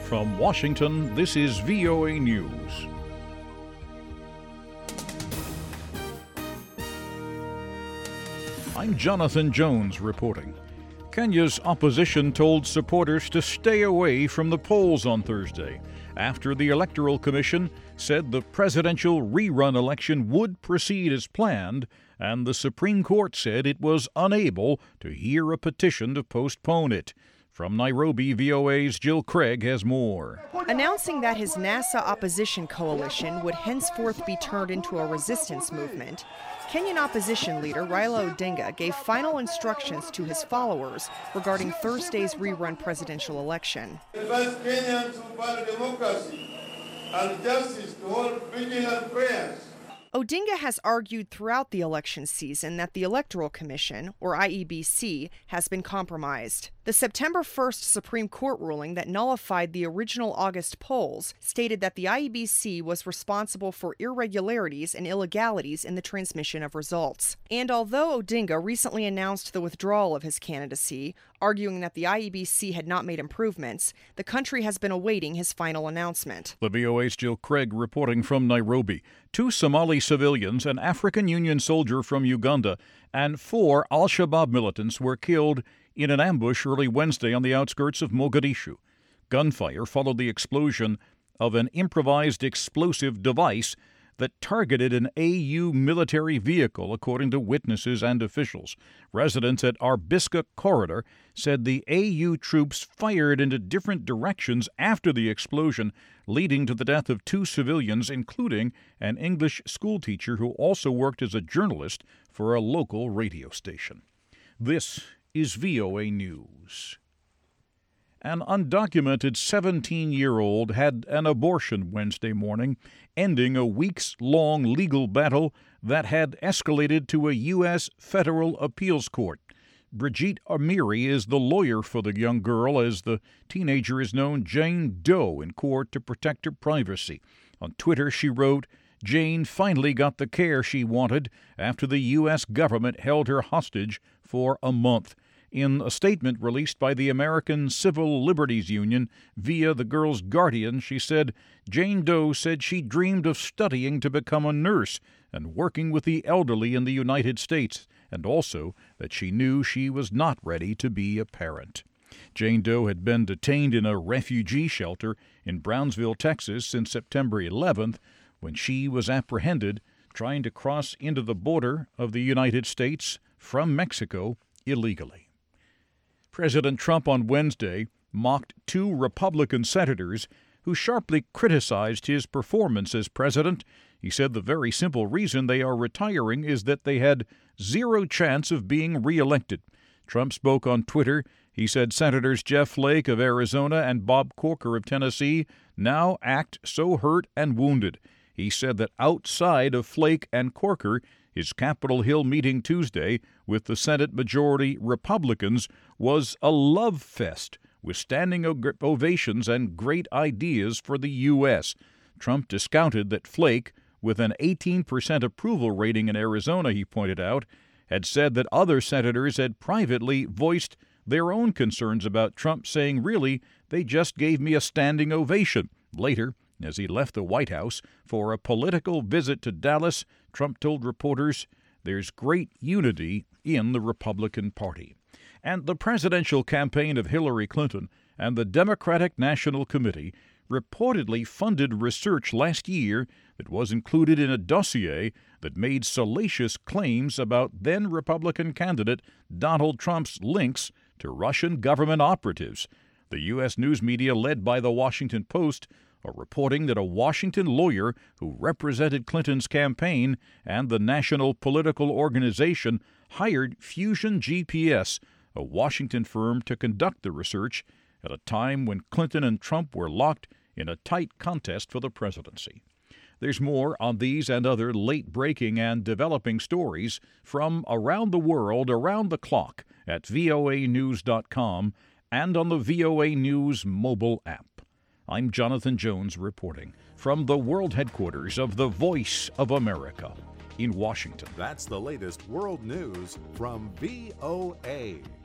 From Washington, this is VOA News. I'm Jonathan Jones reporting. Kenya's opposition told supporters to stay away from the polls on Thursday after the Electoral Commission said the presidential rerun election would proceed as planned, and the Supreme Court said it was unable to hear a petition to postpone it. From Nairobi, VOA's Jill Craig has more. Announcing that his NASA opposition coalition would henceforth be turned into a resistance movement, Kenyan opposition leader Raila Odinga gave final instructions to his followers regarding Thursday's rerun presidential election. Advise Kenyans who value democracy and justice to hold vigilant prayers. Odinga has argued throughout the election season that the Electoral Commission, or IEBC, has been compromised. The September 1st Supreme Court ruling that nullified the original August polls stated that the IEBC was responsible for irregularities and illegalities in the transmission of results. And although Odinga recently announced the withdrawal of his candidacy, arguing that the IEBC had not made improvements, the country has been awaiting his final announcement. The VOA's Jill Craig reporting from Nairobi. 2 Somali civilians, an African Union soldier from Uganda, and 4 al-Shabaab militants were killed in an ambush early Wednesday on the outskirts of Mogadishu. Gunfire followed the explosion of an improvised explosive device that targeted an AU military vehicle, according to witnesses and officials. Residents at Arbiska Corridor said the AU troops fired into different directions after the explosion, leading to the death of 2 civilians, including an English schoolteacher who also worked as a journalist for a local radio station. This is VOA News. An undocumented 17-year-old had an abortion Wednesday morning, ending a weeks-long legal battle that had escalated to a U.S. federal appeals court. Brigitte Amiri is the lawyer for the young girl, as the teenager is known Jane Doe in court to protect her privacy. On Twitter, she wrote, "Jane finally got the care she wanted after the U.S. government held her hostage for a month." In a statement released by the American Civil Liberties Union via the girl's guardian, she said, Jane Doe said she dreamed of studying to become a nurse and working with the elderly in the United States, and also that she knew she was not ready to be a parent. Jane Doe had been detained in a refugee shelter in Brownsville, Texas, since September 11th, when she was apprehended trying to cross into the border of the United States from Mexico illegally. President Trump on Wednesday mocked 2 Republican senators who sharply criticized his performance as president. He said the very simple reason they are retiring is that they had 0 chance of being reelected. Trump spoke on Twitter. He said Senators Jeff Flake of Arizona and Bob Corker of Tennessee now act so hurt and wounded. He said that outside of Flake and Corker, his Capitol Hill meeting Tuesday with the Senate Majority Republicans was a love fest with standing ovations and great ideas for the U.S. Trump discounted that Flake, with an 18% approval rating in Arizona, he pointed out, had said that other senators had privately voiced their own concerns about Trump, saying, really, they just gave me a standing ovation. Later, as he left the White House for a political visit to Dallas, Trump told reporters there's great unity in the Republican Party. And the presidential campaign of Hillary Clinton and the Democratic National Committee reportedly funded research last year that was included in a dossier that made salacious claims about then-Republican candidate Donald Trump's links to Russian government operatives. The U.S. news media, led by The Washington Post, are reporting that a Washington lawyer who represented Clinton's campaign and the National Political Organization hired Fusion GPS, a Washington firm, to conduct the research at a time when Clinton and Trump were locked in a tight contest for the presidency. There's more on these and other late-breaking and developing stories from around the world, around the clock, at voanews.com and on the VOA News mobile app. I'm Jonathan Jones reporting from the world headquarters of the Voice of America in Washington. That's the latest world news from VOA.